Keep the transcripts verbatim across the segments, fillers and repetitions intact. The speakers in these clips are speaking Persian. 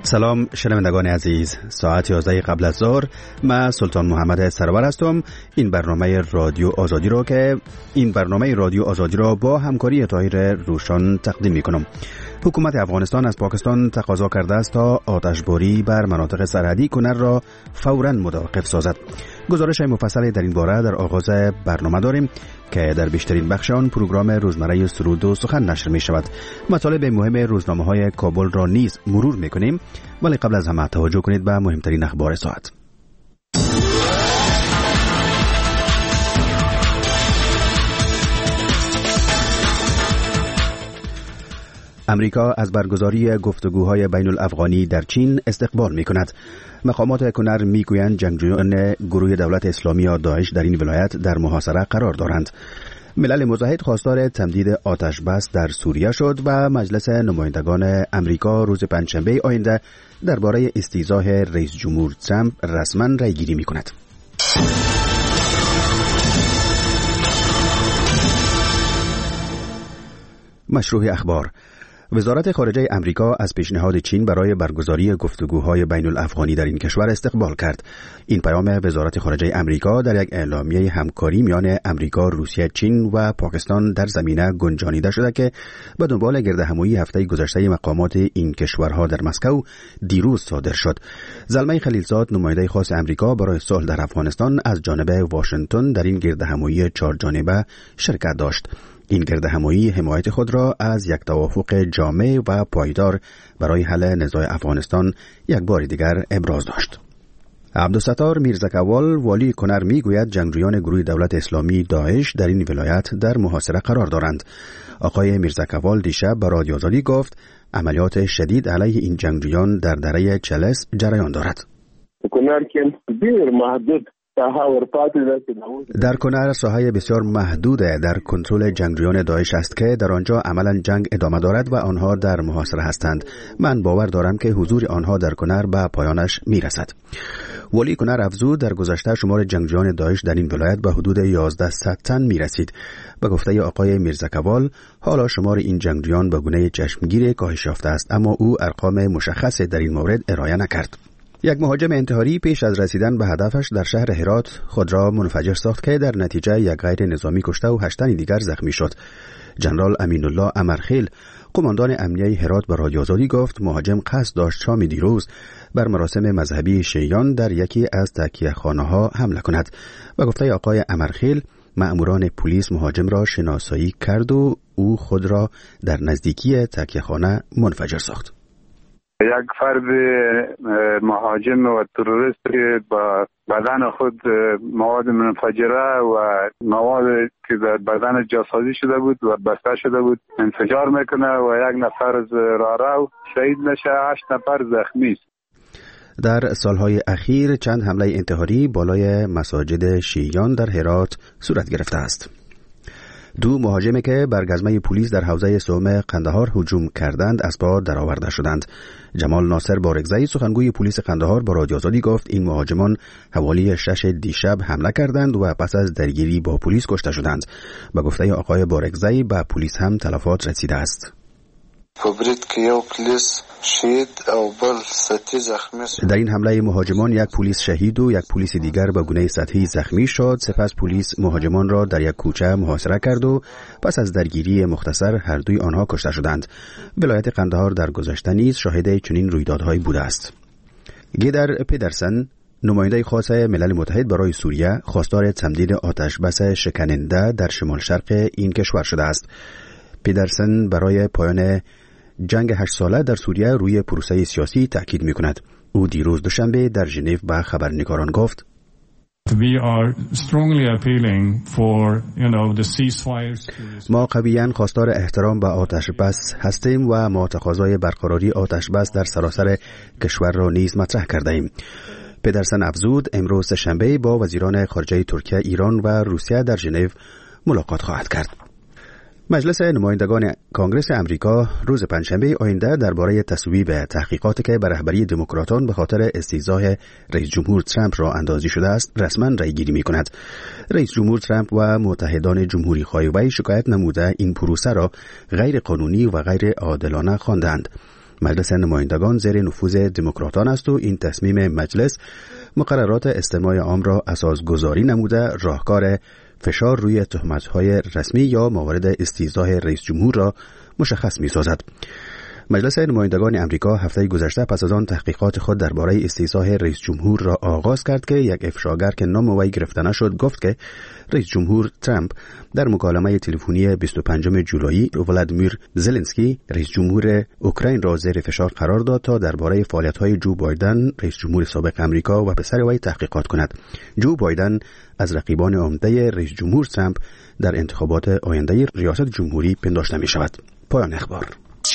سلام شنوندگان عزیز، ساعت یازده قبل از ظهر من سلطان محمد سرور هستم. این برنامه رادیو آزادی رو که این برنامه رادیو آزادی را با همکاری طاهر روشن تقدیم می‌کنم. حکومت افغانستان از پاکستان تقاضا کرده است تا آتشباری بر مناطق سرحدی کنر را فوراً متوقف سازد. گزارش مفصلی در این باره در آغاز برنامه داریم که در بیشترین بخش آن پروگرام روزمره سرود و سخن نشر می شود. مطالب مهم روزنامه‌های کابل را نیز مرور می‌کنیم، ولی قبل از همه توجه کنید به مهمترین اخبار ساعت. امریکا از برگزاری گفتگوهای بین الافغانی در چین استقبال می کند. مقامات کنر می گویند جنگجویان گروه دولت اسلامی یا داعش در این ولایت در محاصره قرار دارند. ملل متحد خواستار تمدید آتش بس در سوریه شد و مجلس نمایندگان امریکا روز پنجشنبه آینده درباره استیضاح رئیس جمهور ترامپ رسما رأی گیری می کند. مشروع اخبار. وزارت خارجه امریکا از پیشنهاد چین برای برگزاری گفتگوهای بین الافغانی در این کشور استقبال کرد. این پیام وزارت خارجه امریکا در یک اعلامیه همکاری میان امریکا، روسیه، چین و پاکستان در زمینه گنجانیده شده که به دنبال گردهمایی هفته گذشته مقامات این کشورها در مسکو دیروز صادر شد. زلمه خلیلزاد، نماینده خاص امریکا برای صلح در افغانستان، از جانب واشنگتن در این گردهمایی چهار جانبه شرکت داشت. این گردهمایی حمایت خود را از یک توافق جامع و پایدار برای حل نزاع افغانستان یک بار دیگر ابراز داشت. عبدالستار میرزکوال، والی کنر، میگوید جنگجویان گروه دولت اسلامی داعش در این ولایت در محاصره قرار دارند. آقای میرزکوال دیشب به رادیو آزادی گفت عملیات شدید علیه این جنگجویان در دره چلس جریان دارد. کنر که بسیار محدود در کنر ساحه بسیار محدود در کنترل جنگجویان داعش است که در آنجا عملا جنگ ادامه دارد و آنها در محاصره هستند. من باور دارم که حضور آنها در کنر به پایانش میرسد. ولی کنر افزود در گذشته شمار جنگجویان داعش در این ولایت به حدود یازده صد تن میرسید. به گفته آقای میرزکوال، حالا شمار این جنگجویان به گونه چشمگیر کاهش یافته است، اما او ارقام مشخصی در این مورد ارائه نکرد. یک مهاجم انتحاری پیش از رسیدن به هدفش در شهر هرات خود را منفجر ساخت که در نتیجه یک غیر نظامی کشته و هشت تن دیگر زخمی شد. جنرال امین الله امرخیل، قماندان امنیه هرات، به رادیو آزادی گفت مهاجم قصد داشت شام دیروز بر مراسم مذهبی شیعیان در یکی از تکیه‌خانه‌ها حمله کند. و گفته آقای امرخیل، مأموران پلیس مهاجم را شناسایی کرد و او خود را در نزدیکی تکیه‌خانه منفجر ساخت. یک فرد مهاجم و تروریست که با بدن خود مواد منفجره و مواد که در بدن جاسازی شده بود و بسته شده بود انفجار میکنه و یک نفر از راهرو شهید نشه، هشت نفر زخمی است. در سالهای اخیر چند حمله انتحاری بالای مساجد شیعیان در هرات صورت گرفته است. دو مهاجمی که بر گزمه پلیس در حوزه سوم قندهار هجوم کردند از پا درآورده شدند. جمال ناصر بارگزئی، سخنگوی پلیس قندهار، با رادیو آزادی گفت این مهاجمان حوالی شش دیشب حمله کردند و پس از درگیری با پلیس کشته شدند. به گفته آقای بارگزئی به پلیس هم تلفات رسیده است. در این حمله مهاجمان یک پلیس شهید و یک پلیس دیگر به گونه سطحی زخمی شد. سپس پلیس مهاجمان را در یک کوچه محاصره کرد و پس از درگیری مختصر هر دوی آنها کشته شدند. ولایت قندهار در گذشته نیز شاهد چنین رویدادهایی بوده است. گیدر پدرسن، نماینده خاص ملل متحد برای سوریه، خواستار تمدید آتش بس شکننده در شمال شرق این کشور شده است. پدرسن برای پایان جنگ هشت ساله در سوریه روی پروسه سیاسی تاکید می‌کند. او دیروز دوشنبه در ژنو به خبرنگاران گفت We are strongly appealing for, you know, the ceasefires. ما قویاً خواستار احترام به آتش بس هستیم و ما تقاضای برقراری آتش بس در سراسر کشور را نیز مطرح کرده ایم. پدرسن افزود امروز شنبه با وزیران خارجه ترکیه، ایران و روسیه در ژنو ملاقات خواهد کرد. مجلس نمایندگان کانگرس امریکا روز پنجشنبه آینده درباره تصویب تحقیقاتی که به رهبری دموکراتان به خاطر استیضاح رئیس جمهور ترامپ را اندازی شده است رسما رأی گیری می‌کند. رئیس جمهور ترامپ و متحدان جمهوری خواه وی شکایت نموده این پروسه را غیر قانونی و غیر عادلانه خواندند. مجلس نمایندگان زیر نفوذ دموکراتان است و این تصمیم مجلس مقررات استماع عام را اساسگذاری نموده راهکار فشار روی تهمت‌های رسمی یا موارد استیضاح رئیس جمهور را مشخص می‌سازد. مجلس نمایندگان امریکا هفته گذشته پس از آن تحقیقات خود درباره استیضاح رئیس جمهور را آغاز کرد که یک افشاگر که نام وی گرفته نشد گفت که رئیس جمهور ترامپ در مکالمه تلفنی بیست و پنجم جولای ولادیمیر زلنسکی رئیس جمهور اوکراین را زیر فشار قرار داد تا درباره فعالیت‌های جو بایدن رئیس جمهور سابق امریکا و پسر وی تحقیقات کند. جو بایدن از رقیبان عمده رئیس جمهور ترامپ در انتخابات آینده ریاست جمهوری پنداشته می شود. پایان اخبار.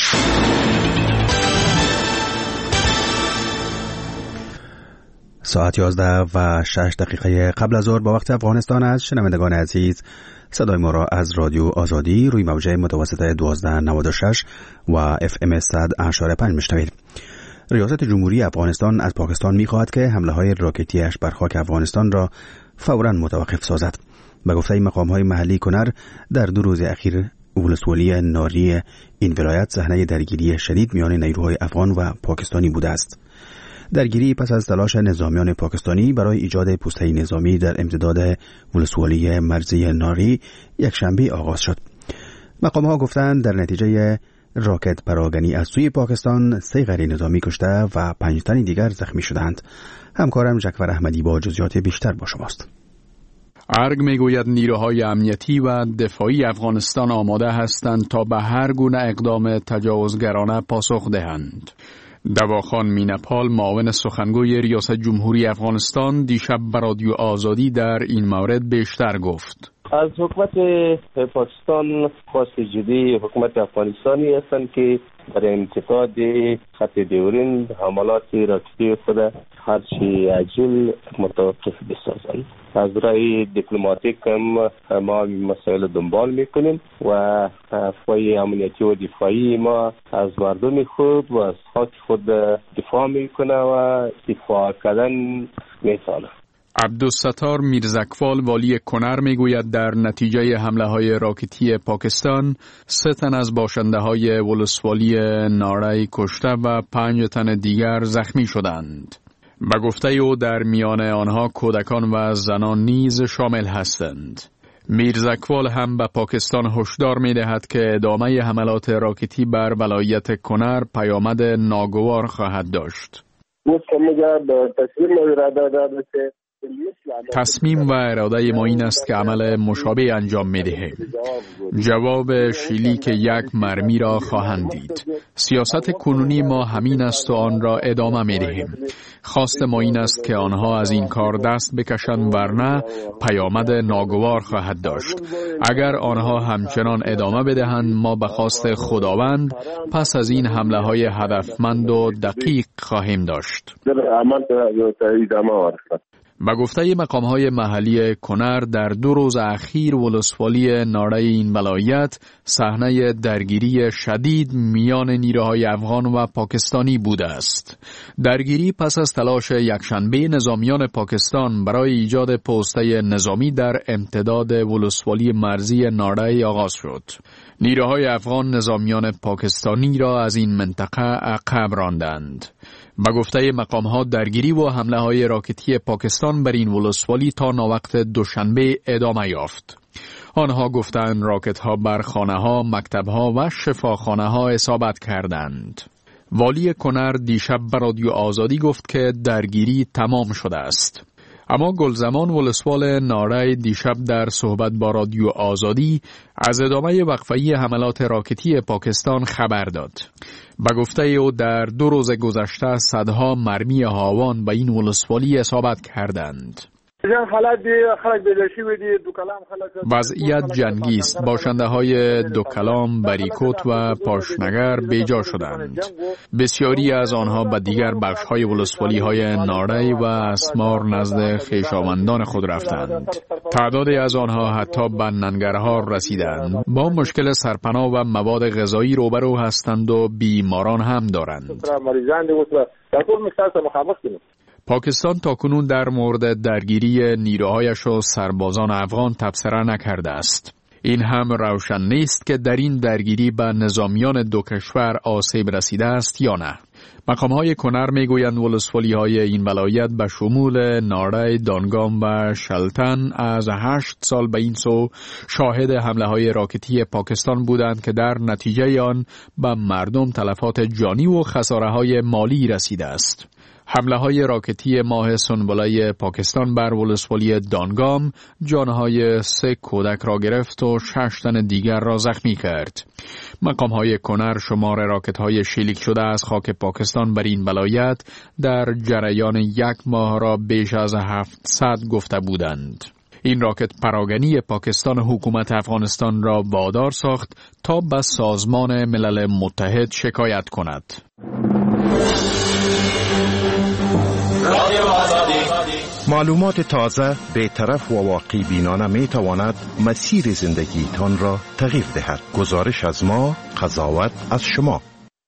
ساعت یازده و شش دقیقه قبل از ظهر با وقت افغانستان است. شنوندگان عزیز، صدای ما را از رادیو آزادی روی موجه متوسط دوازده نود و شش و اف ام صد اشاره پنج میشنوید. ریاست جمهوری افغانستان از پاکستان می‌خواهد که حمله‌های راکتی‌اش بر خاک افغانستان را فوراً متوقف سازد. به گفته مقام‌های محلی کنر در دو روز اخیر ولسوالی ناری این ولایت صحنه درگیری شدید میان نیروهای افغان و پاکستانی بوده است. درگیری پس از تلاش نظامیان پاکستانی برای ایجاد پوسته نظامی در امتداد ولسوالی مرزی ناری یک شنبه آغاز شد. مقام‌ها گفتند در نتیجه راکت پراگنی از سوی پاکستان سه غیر نظامی کشته و پنج تن دیگر زخمی شدند. همکارم جعفر احمدی با جزئیات بیشتر با شماست. ارگ میگوید نیروهای امنیتی و دفاعی افغانستان آماده هستند تا به هر گونه اقدام تجاوزگرانه پاسخ دهند. دواخان مینپال معاون سخنگوی ریاست جمهوری افغانستان دیشب به رادیو آزادی در این مورد بیشتر گفت. از حکومت پاکستان خواست جدی حکومت افغانستانی هستند که برای امتداد خط دیورین حملات راکتی خود هرچی عجل متوقف بسازند. از رای دیپلماتیک هم ما مسائل دنبال میکنیم و افوای امنیتی و دفاعی ما از مردم خود و از خاک خود دفاع میکنه و دفاع کردن میتونه. عبدالستار میرزکوال والی کنر میگوید در نتیجه حمله های راکتی پاکستان سه تن از باشنده های ولسوالی نارای کشته و پنج تن دیگر زخمی شدند. به گفته او در میان آنها کودکان و زنان نیز شامل هستند. میرزکوال هم به پاکستان هشدار می‌دهد که ادامه حملات راکتی بر ولایت کنر پیامد ناگوار خواهد داشت. تصمیم و اراده ما این است که عمل مشابه انجام می‌دهیم. جواب شلیک یک مرمی را خواهند دید. سیاست کنونی ما همین است و آن را ادامه می‌دهیم. خواست ما این است که آنها از این کار دست بکشند ورنه پیامد ناگوار خواهد داشت. اگر آنها همچنان ادامه بدهند ما به خواست خداوند پس از این حمله‌های هدفمند و دقیق خواهیم داشت. به گفته مقام‌های محلی کنر در دو روز اخیر ولسوالی نارای این ولایت صحنه درگیری شدید میان نیروهای افغان و پاکستانی بوده است. درگیری پس از تلاش یکشنبه نظامیان پاکستان برای ایجاد پوسته نظامی در امتداد ولسوالی مرزی نارای آغاز شد. نیروهای افغان نظامیان پاکستانی را از این منطقه عقب راندند. به گفته مقام‌ها درگیری و حمله‌های راکتی پاکستان بر این ولسوالی تا ناوقت دوشنبه ادامه یافت. آنها گفتند راکت‌ها بر خانه‌ها، مکتب‌ها و شفاخانه‌ها اصابت کردند. والی کنر دیشب به رادیو آزادی گفت که درگیری تمام شده است. اما گلزمان ولسوال نارای دیشب در صحبت با رادیو آزادی از ادامه وقفه‌ای حملات راکتی پاکستان خبر داد. به گفته او در دو روز گذشته صدها مرمی هاوان به این ولسوالی اصابت کردند. وضعیت جنگی است. باشنده های دوکلام، بریکوت و پاشنگر بیجا شدند. بسیاری از آنها به دیگر بخش های ولسوالی های نارای و اسمار نزد خویشاوندان خود رفتند. تعدادی از آنها حتی به ننگرها رسیدند. با مشکل سرپناه و مواد غذایی روبرو هستند و بیماران هم دارند. پاکستان تاکنون در مورد درگیری نیروهایش و سربازان افغان تبصره نکرده است. این هم روشن نیست که در این درگیری به نظامیان دو کشور آسیب رسیده است یا نه. مقام‌های کنر میگویند ولسوالی‌های این ولایت به شمول ناره، دانگام و شلتن از هشت سال به این سو شاهد حمله‌های راکتی پاکستان بودند که در نتیجه آن به مردم تلفات جانی و خساره‌های مالی رسیده است. حمله‌های راکتی ماه سنبله پاکستان بر ولسوالی دانگام جانهای سه کودک را گرفت و شش تن دیگر را زخمی کرد. مقام‌های کنر شمار راکت‌های شلیک شده از خاک پاکستان بر این ولایت در جریان یک ماه را بیش از هفتصد گفته بودند. این راکت پراگنی پاکستان حکومت افغانستان را وادار ساخت تا به سازمان ملل متحد شکایت کند. معلومات تازه، بی‌طرف و واقع بینانه می تواند مسیر زندگی تان را تغییر دهد. گزارش از ما، قضاوت از شما.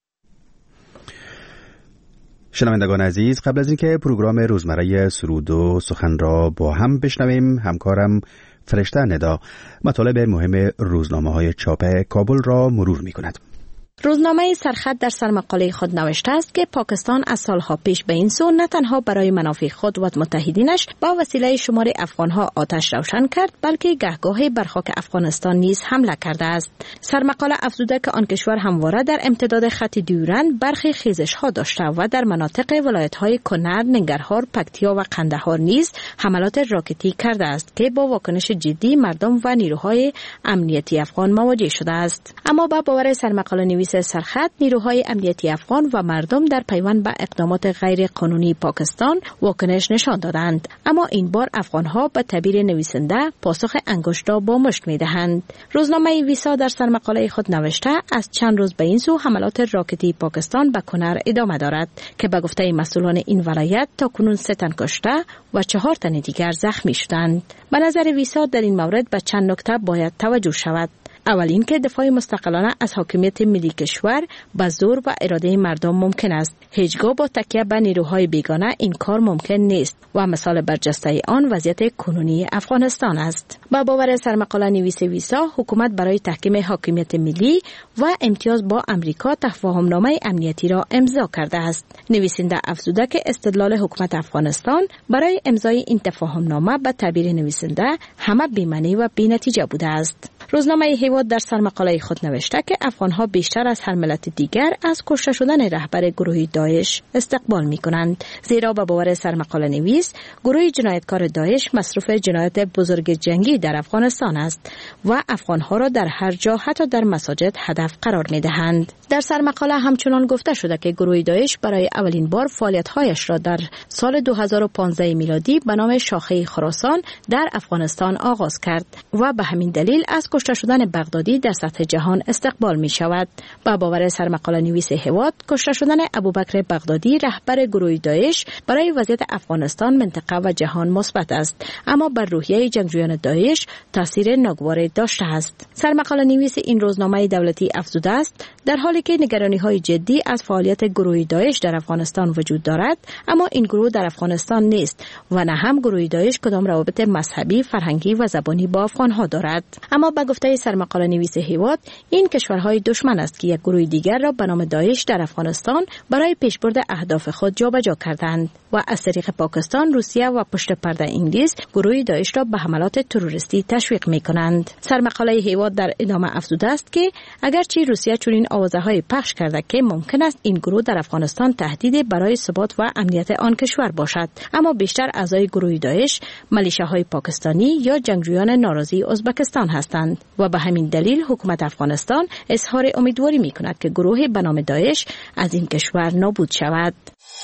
شنوندگان عزیز، قبل از اینکه پروگرام روزمره سرود و سخن را با هم بشنویم، همکارم فرشته ندا مطالب مهم روزنامه‌های چاپ کابل را مرور می‌کند. روزنامه سرخط در سرمقاله خود نوشته است که پاکستان از سالها پیش به این سو نه تنها برای منافع خود و متحدینش با وسیله شمار افغانها آتش روشن کرد، بلکه گهگاهی بر خاک افغانستان نیز حمله کرده است. سرمقاله افزوده که آن کشور همواره در امتداد خط دیورند برخی خیزش‌ها داشته و در مناطق ولایت‌های کنر، ننگرهار، پکتیا و قندهار نیز حملات راکتی کرده است که با واکنش جدی مردم و نیروهای امنیتی افغان مواجه شده است. اما با باور سرمقاله نویس سرخط، نیروهای امنیتی افغان و مردم در پیوند به اقدامات غیر قانونی پاکستان واکنش نشان دادند، اما این بار افغانها به تعبیر نویسنده پاسخ انگشت را با مشت می‌دهند. روزنامه ویسا در سرمقاله خود نوشته از چند روز به این سو حملات راکتی پاکستان به کنر ادامه دارد که به گفته مسئولان این ولایت تا کنون سه تن کشته و چهار تن دیگر زخمی شدند. به نظر ویسا در این مورد به چند نکته باید توجه شود. اول این که دفاع مستقلانه از حاکمیت ملی کشور با زور و اراده مردم ممکن است. هیچگاه با تکیه به نیروهای بیگانه این کار ممکن نیست و مثال برجسته آن وضعیت کنونی افغانستان است. با باور سرمقاله نویس ویسا، حکومت برای تحکیم حاکمیت ملی و امتیاز با امریکا تفاهمنامه امنیتی را امضا کرده است. نویسنده افزوده که استدلال حکومت افغانستان برای امضای این تفاهمنامه به تعبیر نویسنده همه بی‌معنی و بی‌نتیجه بوده است. روزنامه هیواد در سرمقاله خود نوشته که افغانها بیشتر از هر ملت دیگر از کشته شدن رهبر گروه داعش استقبال می‌کنند، زیرا به باور سرمقاله نویس گروه جنایتکار داعش مصروف جنایت بزرگ جنگی در افغانستان است و افغانها را در هر جا حتی در مساجد هدف قرار می‌دهند. در سرمقاله همچنان گفته شده که گروه داعش برای اولین بار فعالیت‌هایش را در سال دو هزار و پانزده میلادی به نام شاخه خراسان در افغانستان آغاز کرد و به همین دلیل از کشته شدن بغدادی در سطح جهان استقبال می شود. با باور سرمقاله نویس هیواد، کشته شدن ابوبکر بغدادی رهبر گروه داعش برای وضعیت افغانستان، منطقه و جهان مثبت است، اما بر روحیه جنگجویان داعش تاثیر ناگوار داشته است. سرمقاله نویس این روزنامه دولتی افزوده است در حالی که نگرانی‌های جدی از فعالیت گروه داعش در افغانستان وجود دارد، اما این گروه در افغانستان نیست و نه هم گروه داعش کدام روابط مذهبی، فرهنگی و زبانی با افغان‌ها دارد. اما به گفته سرمقاله نویس هیواد، این کشورهای دشمن است که یک گروه دیگر را به نام داعش در افغانستان برای پیشبرد اهداف خود جابجا کردند و از طریق پاکستان، روسیه و پشت پرده انگلیس گروه داعش را به حملات تروریستی تشویق می‌کنند. سرمقاله هیواد در ادامه افزوده است که اگرچه روسیه چنین آوازه‌های پخش کرده که ممکن است این گروه در افغانستان تهدید برای ثبات و امنیت آن کشور باشد، اما بیشتر اعضای گروه داعش ملیشه‌های پاکستانی یا جنگجویان ناراضی ازبکستان هستند و به همین دلیل حکومت افغانستان اظهار امیدواری می‌کند که گروه به نام داعش از این کشور نابود شود.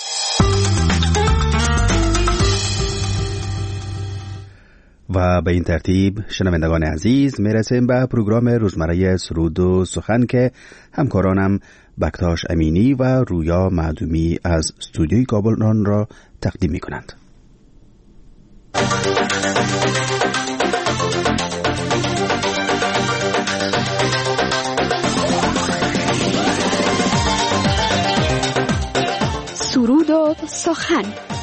و به این ترتیب شنوندگان عزیز میرسیم به پروگرام روزمره سرود و سخن که همکارانم بکتاش امینی و رویا معدومی از استودیوی کابل آن را تقدیم می کنند. سرود و سخن.